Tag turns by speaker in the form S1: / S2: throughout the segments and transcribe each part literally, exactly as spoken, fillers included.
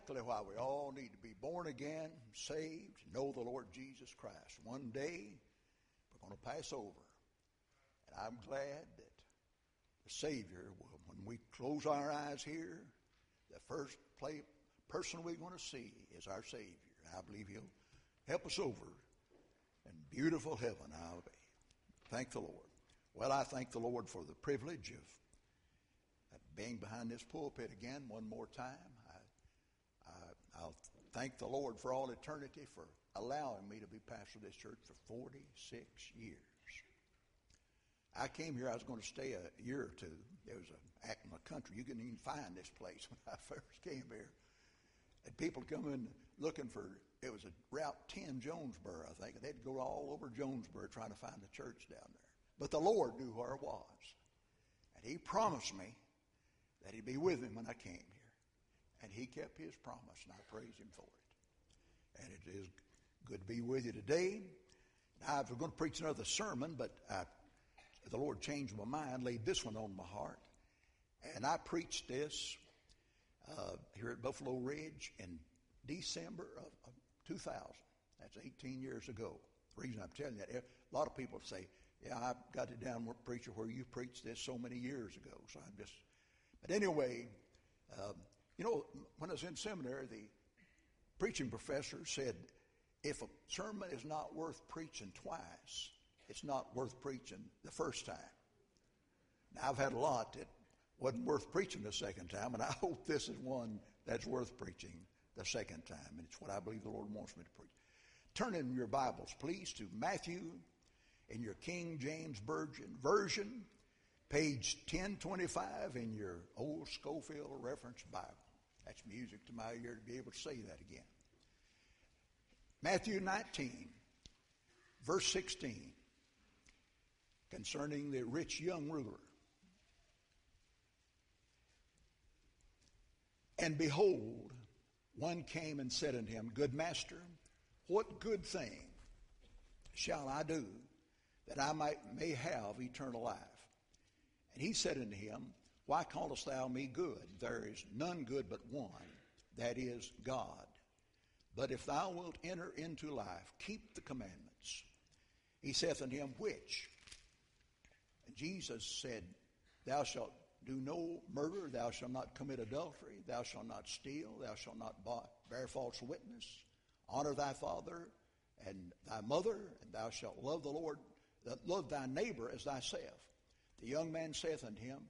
S1: exactly why we all need to be born again, saved, know the Lord Jesus Christ. One day, we're going to pass over. And I'm glad that the Savior, will, when we close our eyes here, the first play, person we're going to see is our Savior. And I believe He'll help us over in beautiful heaven. I'll be. Thank the Lord. Well, I thank the Lord for the privilege of being behind this pulpit again one more time. I, I, I'll thank the Lord for all eternity for allowing me to be pastor of this church for forty-six years. I came here, I was going to stay a year or two. There was an act in the country. You couldn't even find this place when I first came here. And people come in looking for, it was a Route ten Jonesboro, I think. And they'd go all over Jonesboro trying to find a church down there. But the Lord knew where it was. And He promised me that He'd be with me when I came here. And He kept His promise, and I praise Him for it. And it is good to be with you today. Now, I was going to preach another sermon, but I, the Lord changed my mind, laid this one on my heart. And I preached this uh, here at Buffalo Ridge in December of, of two thousand. That's eighteen years ago. The reason I'm telling you that, a lot of people say, yeah, I got it down, preacher, where you preached this so many years ago. So I'm just... But anyway, um, you know, when I was in seminary, the preaching professor said, if a sermon is not worth preaching twice, it's not worth preaching the first time. Now, I've had a lot that wasn't worth preaching the second time, and I hope this is one that's worth preaching the second time, and it's what I believe the Lord wants me to preach. Turn in your Bibles, please, to Matthew in your King James Version, version page ten twenty-five in your old Schofield Reference Bible. That's music to my ear to be able to say that again. Matthew nineteen, verse sixteen, concerning the rich young ruler. And behold, one came and said unto him, Good master, what good thing shall I do that I might may have eternal life? And he said unto him, Why callest thou me good? There is none good but one, that is God. But if thou wilt enter into life, keep the commandments. He saith unto him, Which? And Jesus said, Thou shalt do no murder, thou shalt not commit adultery, thou shalt not steal, thou shalt not bear false witness, honor thy father and thy mother, and thou shalt love the Lord, love thy neighbor as thyself. The young man saith unto him,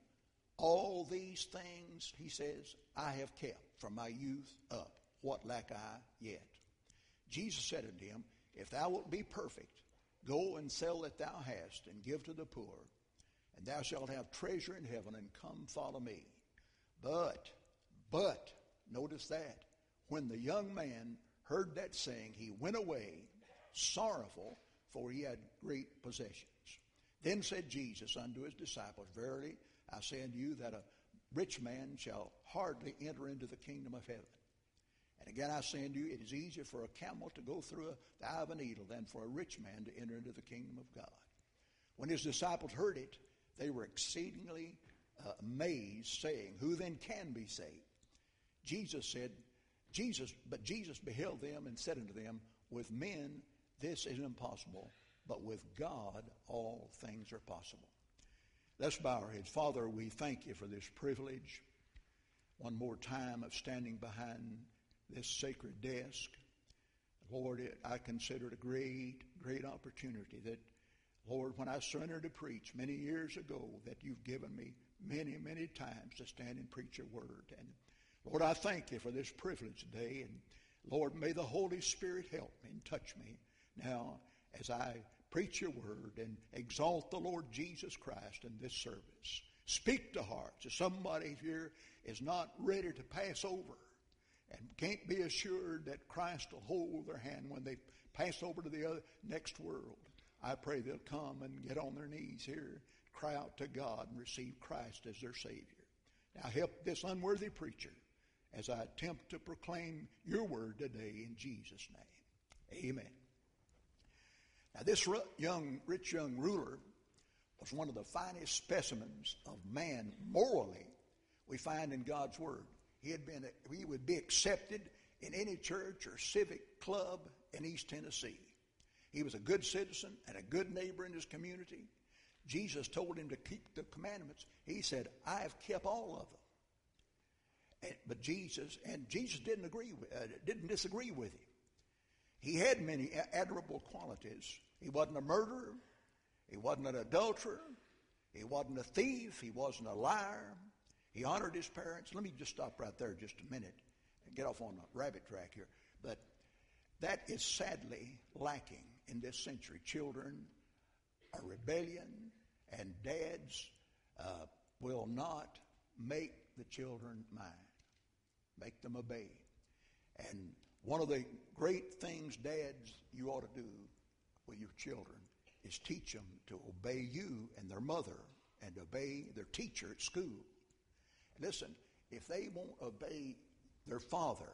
S1: All these things, he says, I have kept from my youth up. What lack I yet? Jesus said unto him, If thou wilt be perfect, go and sell that thou hast, and give to the poor, and thou shalt have treasure in heaven, and come follow me. But, but, notice that, when the young man heard that saying, he went away sorrowful, for he had great possessions. Then said Jesus unto his disciples, Verily I say unto you that a rich man shall hardly enter into the kingdom of heaven. And again I say unto you, it is easier for a camel to go through a, the eye of a needle than for a rich man to enter into the kingdom of God. When his disciples heard it, they were exceedingly uh, amazed, saying, Who then can be saved? Jesus said, Jesus, but Jesus beheld them and said unto them, With men this is impossible, but with God all things are possible. Let's bow our heads. Father, we thank you for this privilege, one more time, of standing behind this sacred desk. Lord, it, I consider it a great, great opportunity that, Lord, when I surrendered to preach many years ago, that you've given me many, many times to stand and preach your word. And Lord, I thank you for this privilege today. And Lord, may the Holy Spirit help me and touch me now as I preach your word and exalt the Lord Jesus Christ in this service. Speak to hearts. If somebody here is not ready to pass over and can't be assured that Christ will hold their hand when they pass over to the other, next world, I pray they'll come and get on their knees here, cry out to God and receive Christ as their Savior. Now help this unworthy preacher as I attempt to proclaim your word today in Jesus' name. Amen. Now this young, rich young ruler was one of the finest specimens of man morally we find in God's word. He had been, he would be accepted in any church or civic club in East Tennessee. He was a good citizen and a good neighbor in his community. Jesus told him to keep the commandments. He said, I have kept all of them. And, but Jesus, and Jesus didn't agree with, uh, didn't disagree with him. He had many admirable qualities. He wasn't a murderer. He wasn't an adulterer. He wasn't a thief. He wasn't a liar. He honored his parents. Let me just stop right there just a minute and get off on a rabbit track here. But that is sadly lacking in this century. Children are rebellion, and dads uh, will not make the children mind, make them obey. And one of the great things, dads, you ought to do with your children is teach them to obey you and their mother and obey their teacher at school. Listen, if they won't obey their father,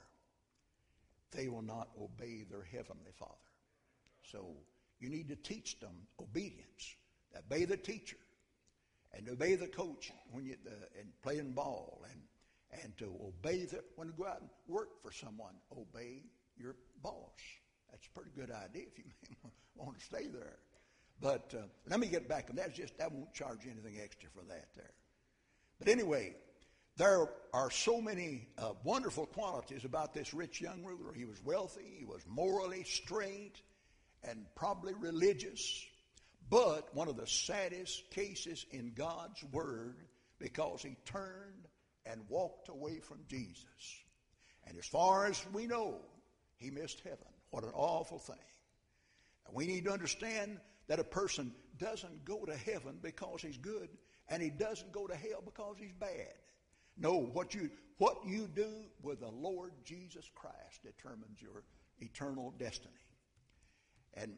S1: they will not obey their heavenly Father. So you need to teach them obedience. Obey the teacher and obey the coach when you uh, and playing ball, and and to obey the when you go out and work for someone. Obey your boss. That's a pretty good idea if you want to stay there. But uh, let me get back, and that's just I won't charge you anything extra for that there. But anyway, there are so many uh, wonderful qualities about this rich young ruler. He was wealthy, he was morally straight, and probably religious. But one of the saddest cases in God's Word, because he turned and walked away from Jesus. And as far as we know, he missed heaven. What an awful thing. And we need to understand that a person doesn't go to heaven because he's good, and he doesn't go to hell because he's bad. No, what you what you do with the Lord Jesus Christ determines your eternal destiny. And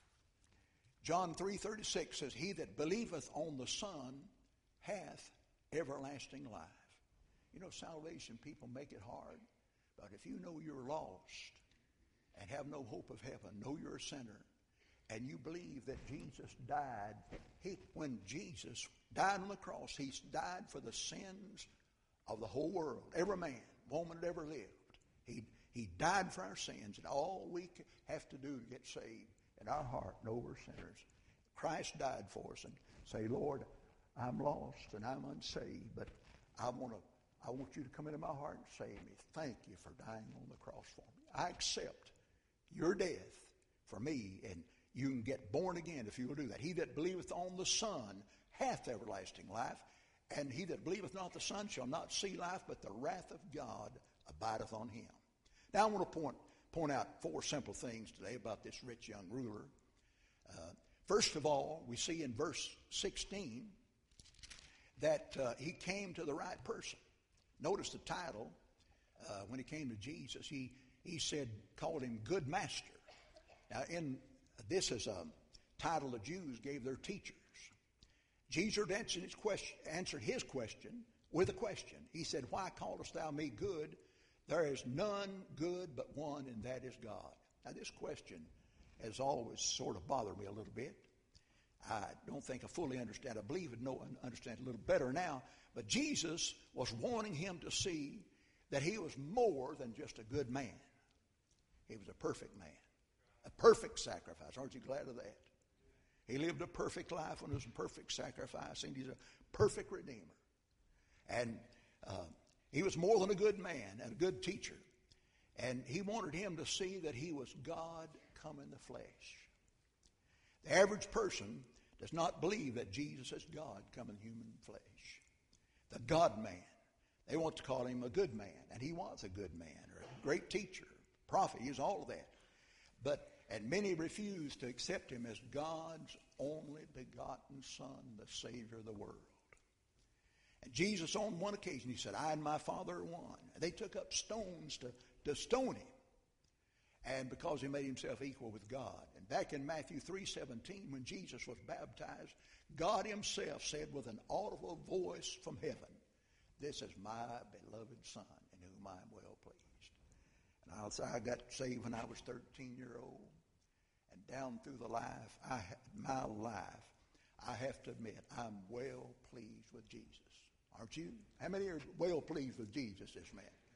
S1: John three thirty-six says, he that believeth on the Son hath everlasting life. You know, salvation, people make it hard. But if you know you're lost and have no hope of heaven, know you're a sinner, and you believe that Jesus died, he, when Jesus died on the cross, he died for the sins of the whole world, every man, woman that ever lived. He, he died for our sins, and all we have to do to get saved in our heart, know we're sinners. Christ died for us, and say, Lord, I'm lost and I'm unsaved, but I want to. I want you to come into my heart and save me. Thank you for dying on the cross for me. I accept your death for me, and you can get born again if you will do that. He that believeth on the Son hath everlasting life, and he that believeth not the Son shall not see life, but the wrath of God abideth on him. Now I want to point, point out four simple things today about this rich young ruler. Uh, first of all, we see in verse sixteen that uh, he came to the right person. Notice the title, uh, when he came to Jesus, he, he said, called him Good Master. Now, in this is a title the Jews gave their teachers. Jesus answered his question, answered his question with a question. He said, why callest thou me good? There is none good but one, and that is God. Now, this question has always sort of bothered me a little bit. I don't think I fully understand. I believe I know understand a little better now. But Jesus was wanting him to see that he was more than just a good man. He was a perfect man, a perfect sacrifice. Aren't you glad of that? He lived a perfect life and was a perfect sacrifice, and he's a perfect redeemer. And uh, he was more than a good man and a good teacher. And he wanted him to see that he was God come in the flesh. The average person does not believe that Jesus is God come in human flesh. The God-man. They want to call him a good man, and he was a good man, or a great teacher, prophet. He was all of that. But, and many refuse to accept him as God's only begotten Son, the Savior of the world. And Jesus, on one occasion, he said, I and my Father are one. And they took up stones to, to stone him. And because he made himself equal with God. And back in Matthew three seventeen, when Jesus was baptized, God himself said with an audible voice from heaven, this is my beloved Son, in whom I am well pleased. And I'll say I got saved when I was thirteen years old. And down through the life, I, my life, I have to admit, I'm well pleased with Jesus. Aren't you? How many are well pleased with Jesus, this man?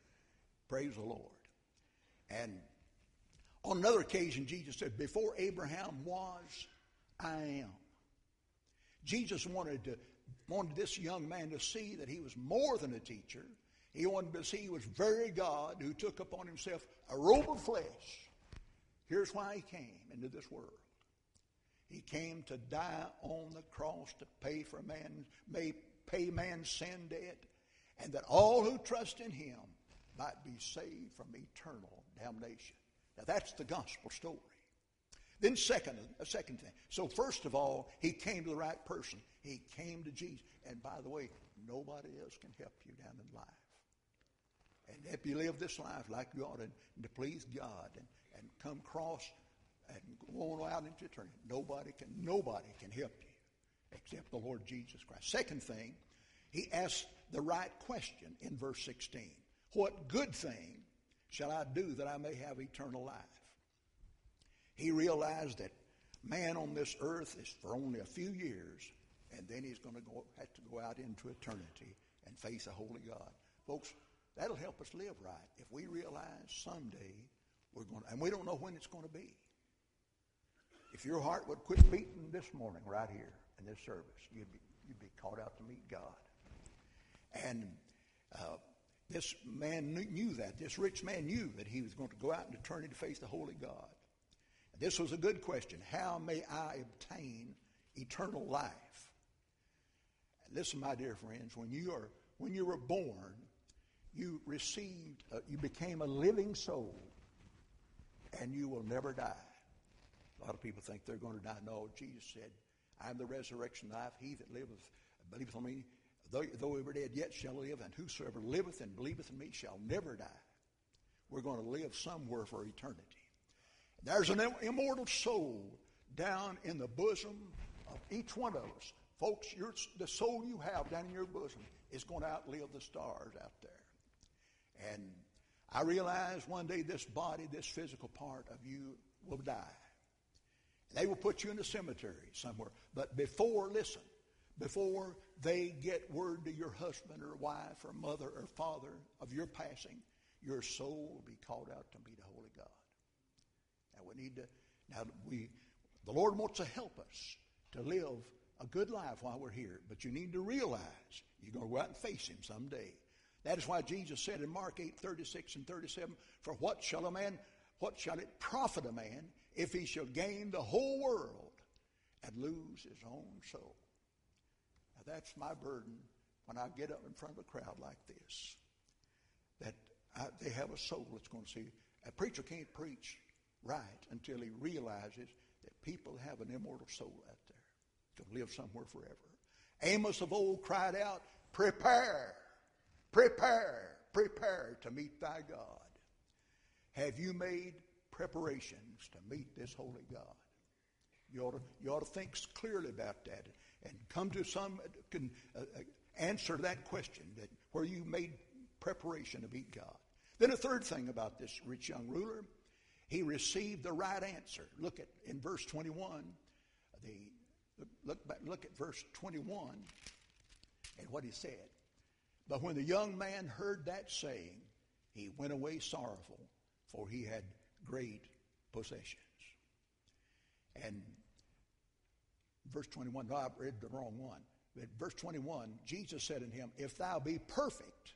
S1: Praise the Lord. And on another occasion, Jesus said, before Abraham was, I am. Jesus wanted to wanted this young man to see that he was more than a teacher. He wanted to see he was very God who took upon himself a robe of flesh. Here's why he came into this world. He came to die on the cross to pay for man, may pay man's sin debt, and that all who trust in him might be saved from eternal damnation. Now that's the gospel story. Then second, a second thing. So first of all, he came to the right person. He came to Jesus. And by the way, nobody else can help you down in life. And if you live this life like you ought to, and to please God and, and come across and go on out into eternity, nobody can, nobody can help you except the Lord Jesus Christ. Second thing, he asked the right question in verse sixteen. What good thing shall I do that I may have eternal life? He realized that man on this earth is for only a few years, and then he's going to go have to go out into eternity and face a holy God. Folks, that'll help us live right if we realize someday we're going to, and we don't know when it's going to be. If your heart would quit beating this morning right here in this service, you'd be you'd be called out to meet God. And uh, this man knew that. This rich man knew that he was going to go out in eternity to face the holy God. This was a good question. How may I obtain eternal life? Listen, my dear friends, when you are when you were born, you received, uh, you became a living soul, and you will never die. A lot of people think they're going to die. No, Jesus said, I am the resurrection and life. He that liveth, believeth on me, though, though he were dead, yet shall live, and whosoever liveth and believeth in me shall never die. We're going to live somewhere for eternity. There's an immortal soul down in the bosom of each one of us. Folks, your, the soul you have down in your bosom is going to outlive the stars out there. And I realize one day this body, this physical part of you will die. They will put you in the cemetery somewhere. But before, listen, before they get word to your husband or wife or mother or father of your passing, your soul will be called out to meet a holy God. Now we need to, now we, the Lord wants to help us to live a good life while we're here. But you need to realize you're going to go out and face him someday. That is why Jesus said in Mark eight, thirty-six and thirty-seven, for what shall a man, what shall it profit a man if he shall gain the whole world and lose his own soul? Now that's my burden when I get up in front of a crowd like this, that I, they have a soul that's going to see. A preacher can't preach right until he realizes that people have an immortal soul out there to live somewhere forever. Amos of old cried out, prepare, prepare, prepare to meet thy God. Have you made preparations to meet this holy God? You ought to, you ought to think clearly about that and come to some can, uh, answer to that question, that where you made preparation to meet God. Then a third thing about this rich young ruler, he received the right answer. Look at in verse twenty-one. The look back, look at verse twenty-one and what he said. But when the young man heard that saying, he went away sorrowful, for he had great possessions. And verse twenty-one, no, I read the wrong one. But verse twenty-one, Jesus said unto him, if thou be perfect,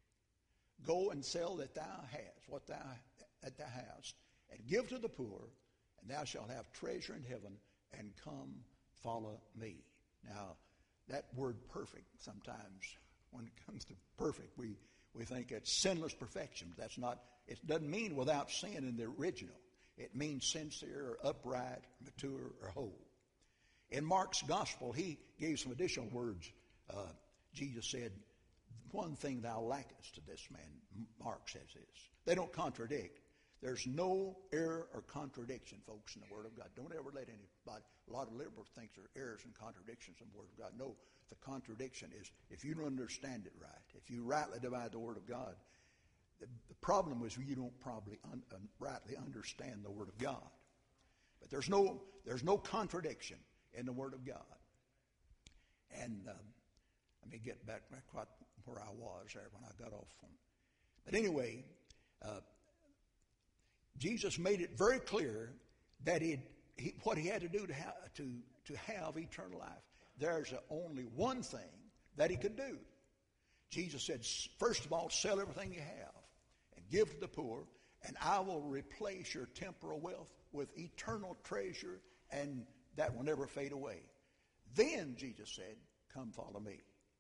S1: go and sell that thou hast, what thou that thou hast, and give to the poor, and thou shalt have treasure in heaven, and come follow me. Now, that word perfect, sometimes when it comes to perfect, we, we think it's sinless perfection. That's not, it doesn't mean without sin in the original. It means sincere or upright, mature or whole. In Mark's gospel, he gave some additional words. Uh, Jesus said, one thing thou lackest to this man, Mark says this. They don't contradict. There's no error or contradiction, folks, in the Word of God. Don't ever let anybody, a lot of liberals think there are errors and contradictions in the Word of God. No, the contradiction is if you don't understand it right, if you rightly divide the Word of God, the, the problem is you don't probably un, un, rightly understand the Word of God. But there's no, there's no contradiction in the Word of God. And um, let me get back, back where I was there when I got off. From. But anyway, uh, Jesus made it very clear that he, he, what he had to do to have, to, to have eternal life. There's only one thing that he could do. Jesus said, first of all, sell everything you have and give to the poor, and I will replace your temporal wealth with eternal treasure, and that will never fade away. Then, Jesus said, come follow me.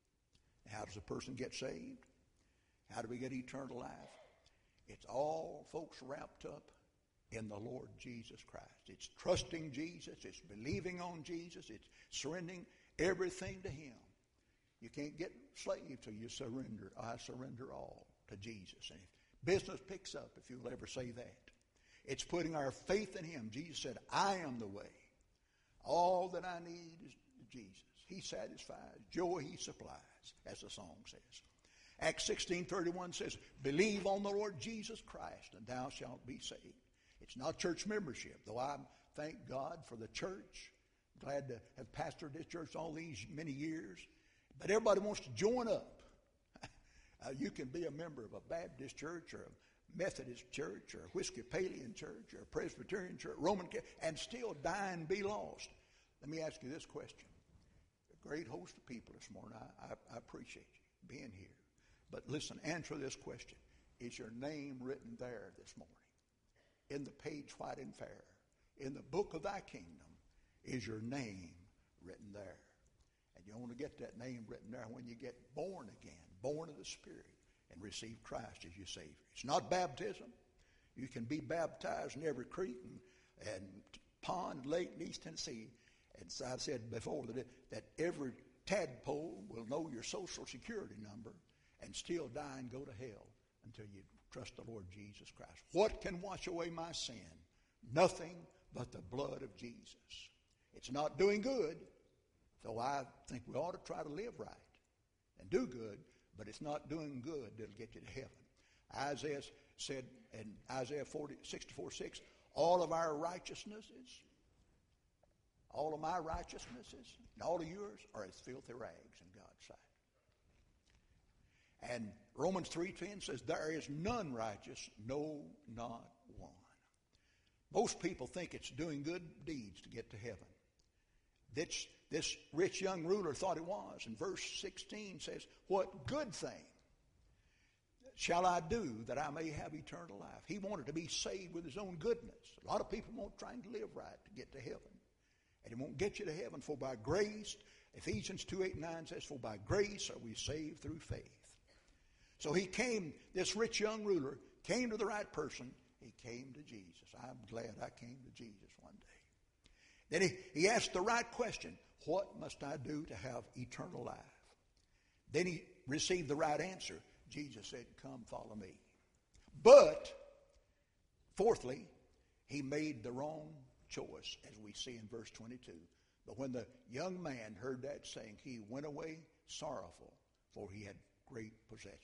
S1: How does a person get saved? How do we get eternal life? It's all, folks, wrapped up in the Lord Jesus Christ. It's trusting Jesus. It's believing on Jesus. It's surrendering everything to him. You can't get saved till you surrender. I surrender all to Jesus. And if business picks up, if you'll ever say that, it's putting our faith in him. Jesus said, I am the way. All that I need is Jesus. He satisfies. Joy he supplies, as the song says. Acts sixteen thirty-one says, believe on the Lord Jesus Christ, and thou shalt be saved. It's not church membership, though I thank God for the church. Glad to have pastored this church all these many years. But everybody wants to join up. uh, you can be a member of a Baptist church or a Methodist church or a Episcopalian church or a Presbyterian church, Roman Catholic, and still die and be lost. Let me ask you this question. A great host of people this morning. I, I, I appreciate you being here. But listen, answer this question. Is your name written there this morning? In the page white and fair, in the book of thy kingdom, is your name written there? And you want to get that name written there when you get born again, born of the Spirit, and receive Christ as your Savior. It's not baptism. You can be baptized in every creek and, and pond, lake in East Tennessee. And so I've said before that, that every tadpole will know your social security number and still die and go to hell until you trust the Lord Jesus Christ. What can wash away my sin? Nothing but the blood of Jesus. It's not doing good, though I think we ought to try to live right and do good, but it's not doing good that'll get you to heaven. Isaiah said in Isaiah forty, sixty-four six, all of our righteousnesses, all of my righteousnesses, and all of yours are as filthy rags in God's sight. And Romans three ten says, there is none righteous, no, not one. Most people think it's doing good deeds to get to heaven. This, this rich young ruler thought it was. And verse sixteen says, what good thing shall I do that I may have eternal life? He wanted to be saved with his own goodness. A lot of people won't try to live right to get to heaven. And it won't get you to heaven, for by grace, Ephesians two eight and nine says, for by grace are we saved through faith. So he came, this rich young ruler, came to the right person. He came to Jesus. I'm glad I came to Jesus one day. Then he, he asked the right question. What must I do to have eternal life? Then he received the right answer. Jesus said, come follow me. But, fourthly, he made the wrong choice, as we see in verse twenty-two. But when the young man heard that saying, he went away sorrowful, for he had great possessions.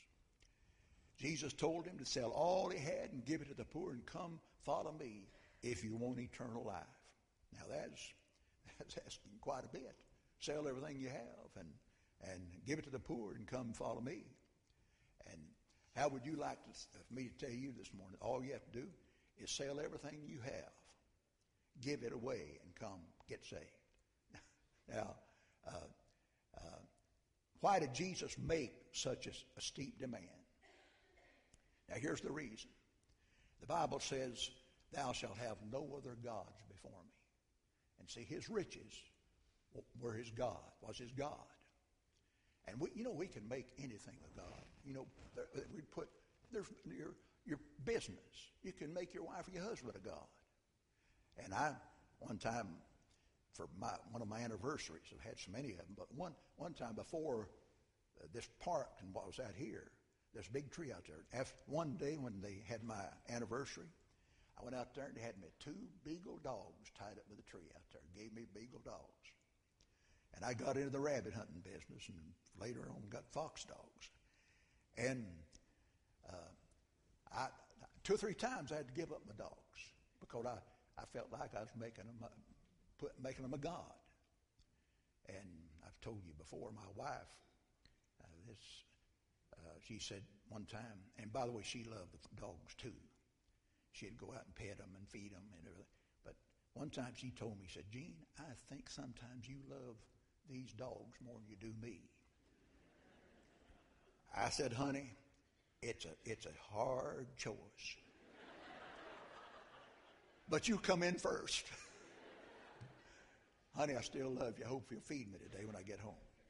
S1: Jesus told him to sell all he had and give it to the poor and come follow me if you want eternal life. Now that's, that's asking quite a bit. Sell everything you have and, and give it to the poor and come follow me. And how would you like to, for me to tell you this morning, all you have to do is sell everything you have, give it away, and come get saved. Now, uh, uh, why did Jesus make such a, a steep demand? Now, here's the reason. The Bible says, thou shalt have no other gods before me. And see, his riches were his God, was his God. And, we, you know, we can make anything a God. You know, we put, there's your, your business. You can make your wife or your husband a God. And I, one time, for my, one of my anniversaries, I've had so many of them, but one, one time before uh, this park and what was out here, there's a big tree out there. After one day when they had my anniversary, I went out there and they had me two beagle dogs tied up with a tree out there. Gave me beagle dogs. And I got into the rabbit hunting business and later on got fox dogs. And uh, I, two or three times I had to give up my dogs because I, I felt like I was making them, a, put, making them a god. And I've told you before, my wife, uh, this, uh, she said, one time, and by the way, she loved the dogs too. She'd go out and pet them and feed them and everything. But one time she told me, she said, Gene, I think sometimes you love these dogs more than you do me. I said, honey, it's a, it's a hard choice. But you come in first. Honey, I still love you. I hope you'll feed me today when I get home.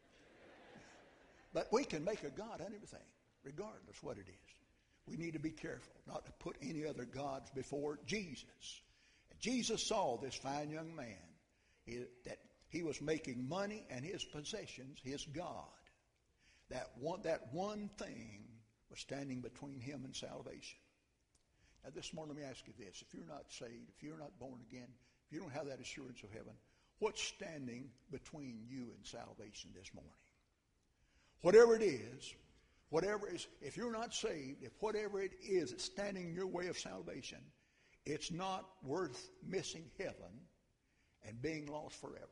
S1: But we can make a God out of everything, regardless what it is. We need to be careful not to put any other gods before Jesus. And Jesus saw this fine young man, he, that he was making money and his possessions his God. That one, that one thing was standing between him and salvation. Now this morning, let me ask you this. If you're not saved, if you're not born again, if you don't have that assurance of heaven, what's standing between you and salvation this morning? Whatever it is, whatever is, if you're not saved, if whatever it is that's standing in your way of salvation, it's not worth missing heaven and being lost forever.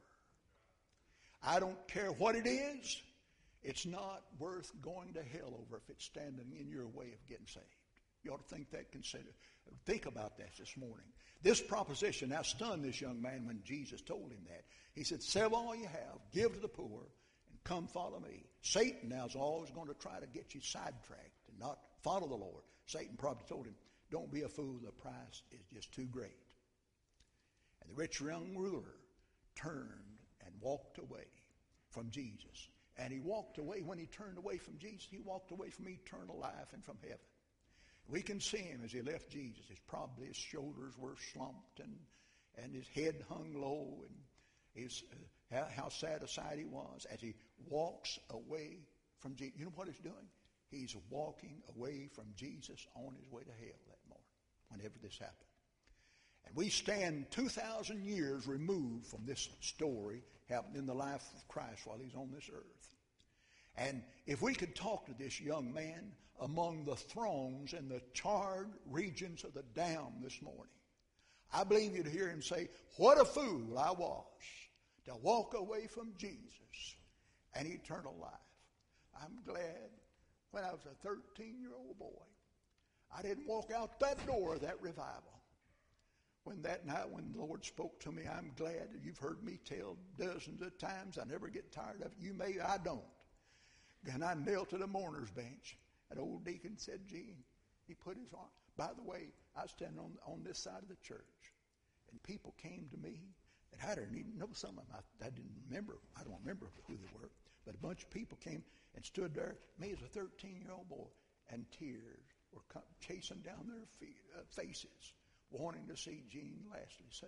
S1: I don't care what it is, it's not worth going to hell over if it's standing in your way of getting saved. You ought to think that, consider, think about that this morning. This proposition now stunned this young man when Jesus told him that. He said, sell all you have, give to the poor, and come follow me. Satan now is always going to try to get you sidetracked and not follow the Lord. Satan probably told him, don't be a fool, the price is just too great. And the rich young ruler turned and walked away from Jesus. And he walked away, when he turned away from Jesus, he walked away from eternal life and from heaven. We can see him as he left Jesus. His, probably his shoulders were slumped and, and his head hung low, and his, uh, how, how sad a sight he was as he walks away from Jesus. You know what he's doing? He's walking away from Jesus on his way to hell that morning, whenever this happened. And we stand two thousand years removed from this story happening in the life of Christ while he's on this earth. And if we could talk to this young man among the throngs in the charred regions of the dam this morning, I believe you'd hear him say, what a fool I was to walk away from Jesus and eternal life. I'm glad when I was a thirteen-year-old boy, I didn't walk out that door of that revival. When that night when the Lord spoke to me, I'm glad that you've heard me tell dozens of times. I never get tired of it. You may, I don't. And I knelt to the mourner's bench. That old deacon said, Gene, he put his arm. By the way, I was standing on, on this side of the church, and people came to me, and I didn't even know some of them. I, I didn't remember. I don't remember who they were. But a bunch of people came and stood there, me as a thirteen-year-old boy, and tears were come, chasing down their feet, uh, faces, wanting to see Gene Lashley saved.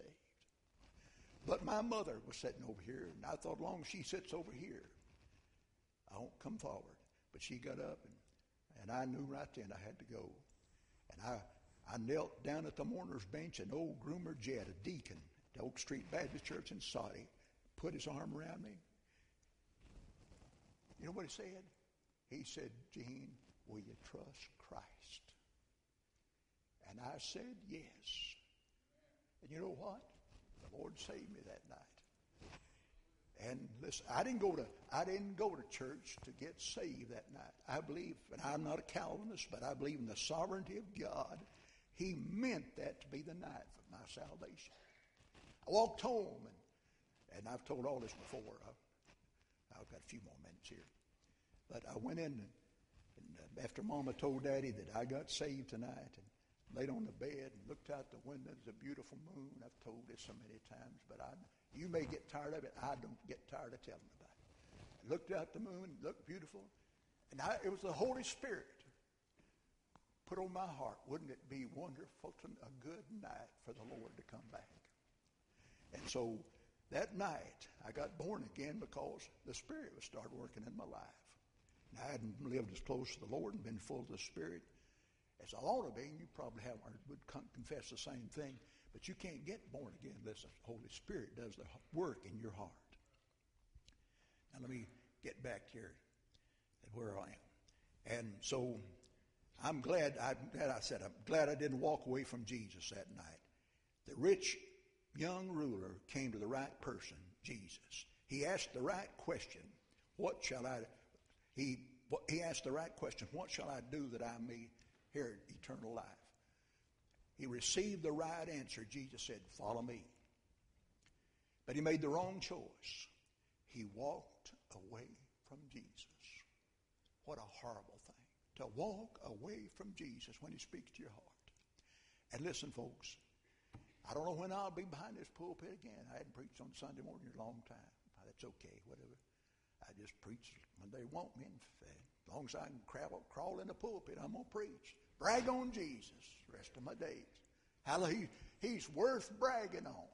S1: But my mother was sitting over here, and I thought, as long as she sits over here, I won't come forward. But she got up, and, and I knew right then I had to go. And I, I knelt down at the mourner's bench, and old Groomer Jed, a deacon at the Oak Street Baptist Church in Saudi, put his arm around me. You know what he said? He said, Gene, will you trust Christ? And I said, yes. And you know what? The Lord saved me that night. And listen, I didn't go to I didn't go to church to get saved that night. I believe, and I'm not a Calvinist, but I believe in the sovereignty of God. He meant that to be the night of my salvation. I walked home, and, and I've told all this before. I've, I've got a few more minutes here. But I went in, and, and after Mama told Daddy that I got saved tonight, and laid on the bed and looked out the window. There's a beautiful moon. I've told this so many times, but I, you may get tired of it. I don't get tired of telling about it. I looked out the moon, looked beautiful, and I, it was the Holy Spirit put on my heart. Wouldn't it be wonderful, to, a good night for the Lord to come back? And so that night, I got born again because the Spirit was started working in my life. And I hadn't lived as close to the Lord and been full of the Spirit as I ought to be. You probably have or would confess the same thing, but you can't get born again unless the Holy Spirit does the work in your heart. Now let me get back here at where I am. And so I'm glad, I'm glad I said, I'm glad I didn't walk away from Jesus that night. The rich young ruler came to the right person, Jesus. He asked the right question. What shall I do? He he asked the right question. What shall I do that I may inherit eternal life? He received the right answer. Jesus said, follow me. But he made the wrong choice. He walked away from Jesus. What a horrible thing, to walk away from Jesus when he speaks to your heart. And listen, folks, I don't know when I'll be behind this pulpit again. I hadn't preached on Sunday morning in a long time. That's okay, whatever. I just preach when they want me. As long as I can crawl, crawl in the pulpit, I'm going to preach. Brag on Jesus the rest of my days. Hallelujah. He's worth bragging on.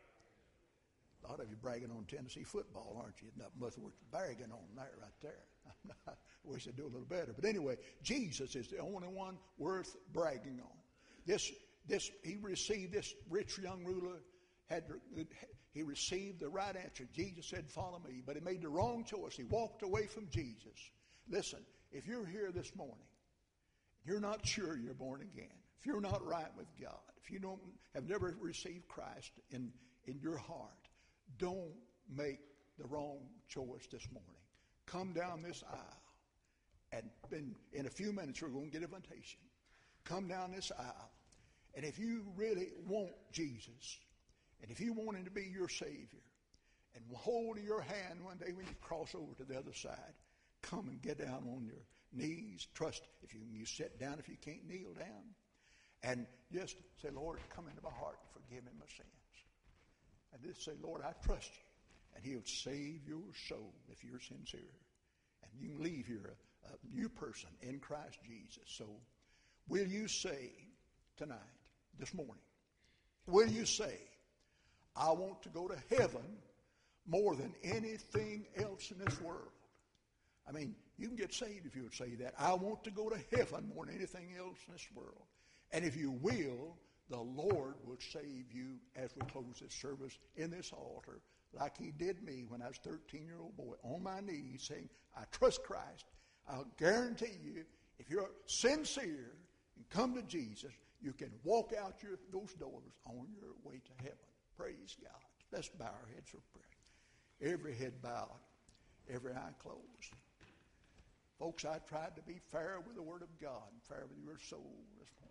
S1: A lot of you bragging on Tennessee football, aren't you? Not much worth bragging on there, right there. I wish I'd do a little better. But anyway, Jesus is the only one worth bragging on. This, this, he received, this rich young ruler had, he received the right answer. Jesus said, follow me. But he made the wrong choice. He walked away from Jesus. Listen, if you're here this morning, you're not sure you're born again, if you're not right with God, if you don't have never received Christ in, in your heart, don't make the wrong choice this morning. Come down this aisle, and in, in a few minutes we're going to get an invitation. Come down this aisle, and if you really want Jesus, and if you want him to be your Savior, and hold your hand one day when you cross over to the other side, come and get down on your knees. Trust, if you, you sit down, if you can't kneel down, and just say, Lord, come into my heart and forgive me my sins. And just say, Lord, I trust you. And he'll save your soul if you're sincere. And you can leave here a, a new person in Christ Jesus. So will you say tonight, this morning, will you say, I want to go to heaven more than anything else in this world? I mean, you can get saved if you would say that. I want to go to heaven more than anything else in this world. And if you will, the Lord will save you as we close this service in this altar, like he did me when I was a thirteen-year-old boy, on my knees saying, I trust Christ. I'll guarantee you, if you're sincere and come to Jesus, you can walk out your, those doors on your way to heaven. Praise God. Let's bow our heads for prayer. Every head bowed, every eye closed. Folks, I tried to be fair with the Word of God and fair with your soul this morning.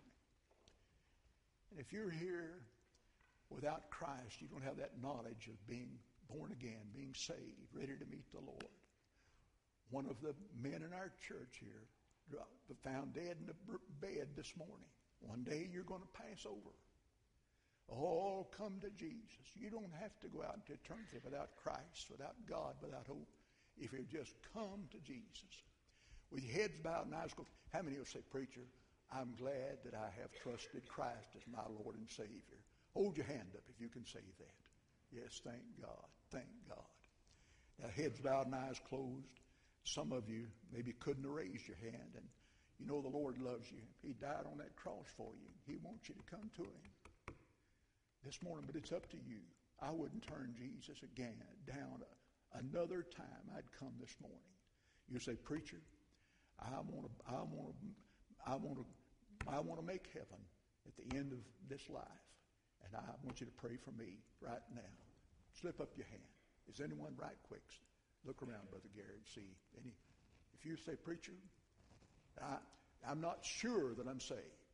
S1: And if you're here without Christ, you don't have that knowledge of being born again, being saved, ready to meet the Lord. One of the men in our church here found dead in the bed this morning. One day you're going to pass over. Oh, come to Jesus. You don't have to go out into eternity without Christ, without God, without hope. If you just come to Jesus. With your heads bowed and eyes closed, how many will say, Preacher, I'm glad that I have trusted Christ as my Lord and Savior? Hold your hand up if you can say that. Yes, thank God. Thank God. Now, heads bowed and eyes closed. Some of you maybe couldn't have raised your hand, and you know the Lord loves you. He died on that cross for you. He wants you to come to him this morning, but it's up to you. I wouldn't turn Jesus again down another time. I'd come this morning. You say, Preacher, I want to, I want to, I want to, I want to make heaven at the end of this life, and I want you to pray for me right now. Slip up your hand. Is anyone right quick? Look around, Brother Gary, and see any. If you say, Preacher, I, I'm not sure that I'm saved.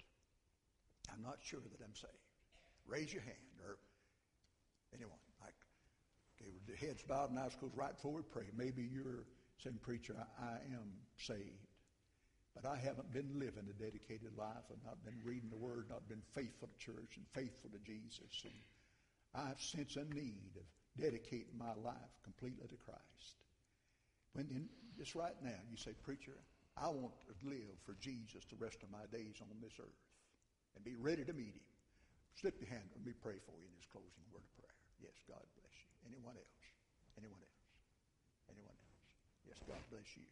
S1: I'm not sure that I'm saved. Raise your hand, or anyone. Like, okay, with the heads bowed and eyes closed right before we pray. Maybe you're saying, Preacher, I, I am saved, but I haven't been living a dedicated life. I've not been reading the Word, not been faithful to church and faithful to Jesus. And I sense a need of dedicating my life completely to Christ. When in, just right now, you say, Preacher, I want to live for Jesus the rest of my days on this earth and be ready to meet him. Slip your hand. Let me pray for you in this closing word of prayer. Yes, God bless you. Anyone else? Anyone else? Anyone else? Yes, God bless you.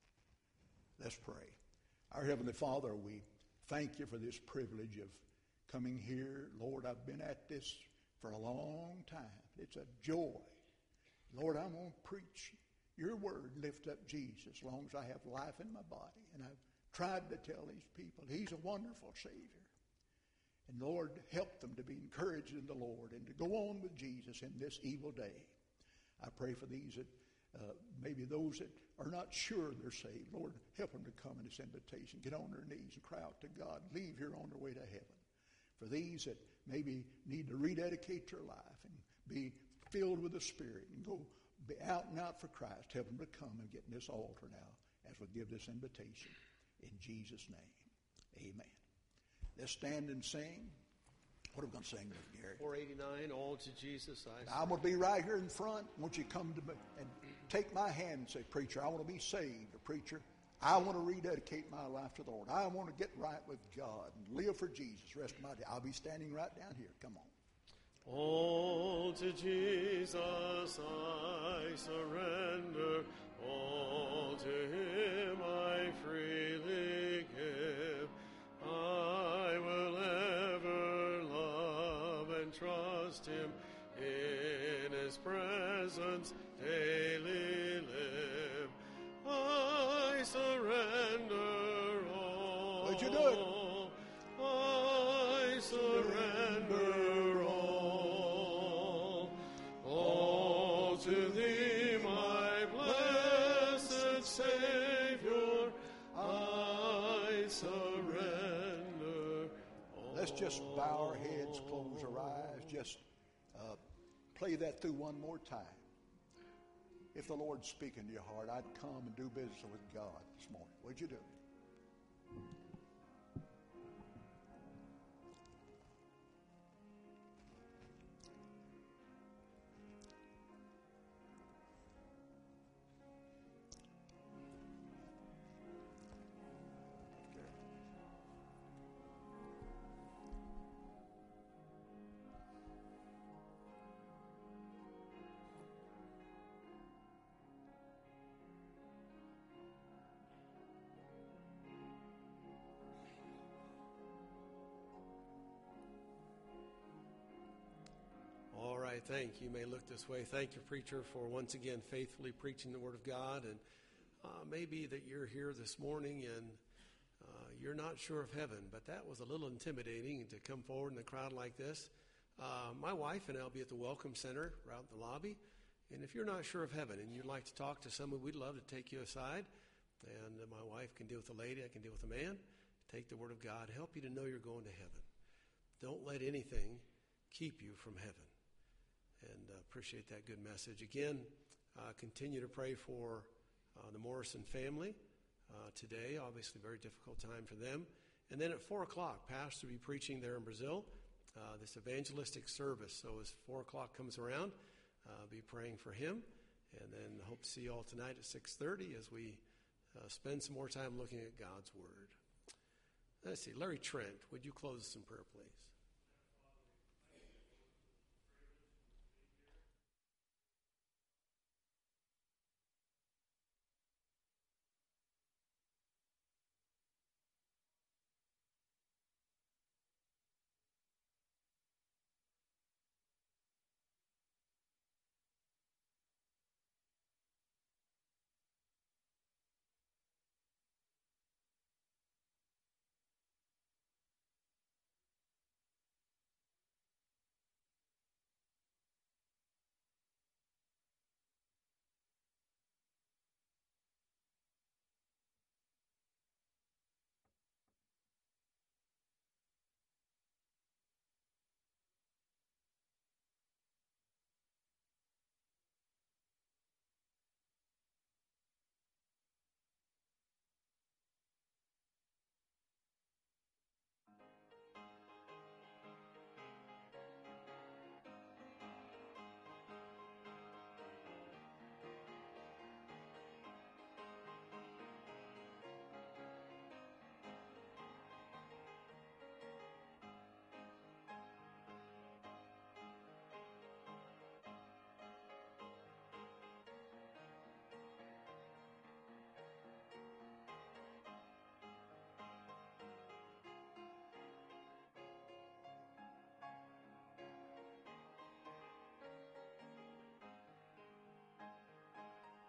S1: Let's pray. Our Heavenly Father, we thank you for this privilege of coming here. Lord, I've been at this for a long time. It's a joy. Lord, I'm going to preach your word, lift up Jesus, as long as I have life in my body. And I've tried to tell these people he's a wonderful Savior. And Lord, help them to be encouraged in the Lord and to go on with Jesus in this evil day. I pray for these that uh, maybe those that are not sure they're saved, Lord, help them to come in this invitation, get on their knees and cry out to God, leave here on their way to heaven. For these that maybe need to rededicate their life and be filled with the Spirit and go be out and out for Christ, help them to come and get in this altar now as we give this invitation. In Jesus' name, amen. Let's stand and sing. What are we going to sing, Gary?
S2: four eighty-nine, All to Jesus I
S1: Now, I'm going to be right here in front. Won't you come to me and take my hand and say, preacher, I want to be saved. Or, preacher, I want to rededicate my life to the Lord. I want to get right with God and live for Jesus the rest of my day. I'll be standing right down here. Come on.
S2: All to Jesus I surrender, all to Him I freely give. I will ever love and trust Him, in His presence daily live. I surrender all.
S1: Would you do it?
S2: I surrender all. All to Thee, my blessed Savior, I surrender all.
S1: Let's just bow our heads, close our eyes, just uh, play that through one more time. If the Lord's speaking to your heart, I'd come and do business with God this morning. Would you do it?
S2: All right, thank you. You may look this way. Thank you, preacher, for once again faithfully preaching the Word of God. And uh, maybe that you're here this morning and uh, you're not sure of heaven, but that was a little intimidating to come forward in a crowd like this. Uh, my wife and I will be at the Welcome Center out in the lobby. And if you're not sure of heaven and you'd like to talk to someone, we'd love to take you aside. And uh, my wife can deal with a lady, I can deal with a man. Take the Word of God, help you to know you're going to heaven. Don't let anything keep you from heaven. And uh, appreciate that good message. Again, uh, continue to pray for uh, the Morrison family uh, today. Obviously, very difficult time for them. And then at four o'clock, Pastor will be preaching there in Brazil, uh, this evangelistic service. So as four o'clock comes around, uh, be praying for him. And then hope to see you all tonight at six thirty as we uh, spend some more time looking at God's Word. Let's see. Larry Trent, would you close us in prayer, please?